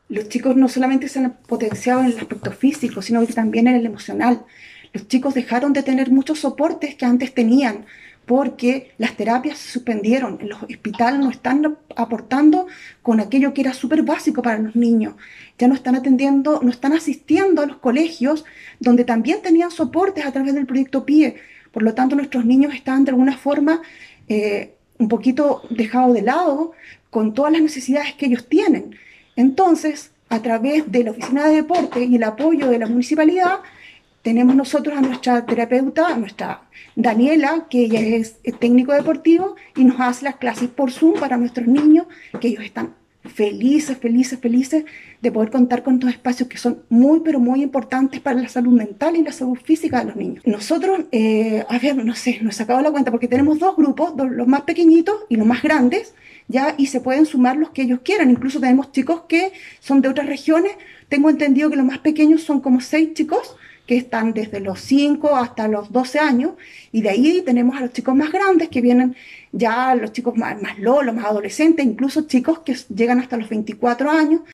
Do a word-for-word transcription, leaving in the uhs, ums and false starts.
Los chicos no solamente se han potenciado en el aspecto físico, sino que también en el emocional. Los chicos dejaron de tener muchos soportes que antes tenían porque las terapias se suspendieron. En los hospitales no están aportando con aquello que era súper básico para los niños. Ya no están atendiendo, no están asistiendo a los colegios donde también tenían soportes a través del proyecto PIE. Por lo tanto, nuestros niños están de alguna forma eh, un poquito dejados de lado con todas las necesidades que ellos tienen. Entonces, a través de la Oficina de Deporte y el apoyo de la municipalidad, tenemos nosotros a nuestra terapeuta, a nuestra Daniela, que ella es técnico deportivo y nos hace las clases por Zoom para nuestros niños, que ellos están felices, felices, felices de poder contar con estos espacios que son muy, pero muy importantes para la salud mental y la salud física de los niños. Nosotros, eh, a ver, no sé, no he sacado la cuenta porque tenemos dos grupos, dos, los más pequeñitos y los más grandes, ya, y se pueden sumar los que ellos quieran. Incluso tenemos chicos que son de otras regiones. Tengo entendido que los más pequeños son como seis chicos que están desde los cinco hasta los doce años, y de ahí tenemos a los chicos más grandes que vienen ya los chicos más, más lolos, más adolescentes, incluso chicos que llegan hasta los veinticuatro años,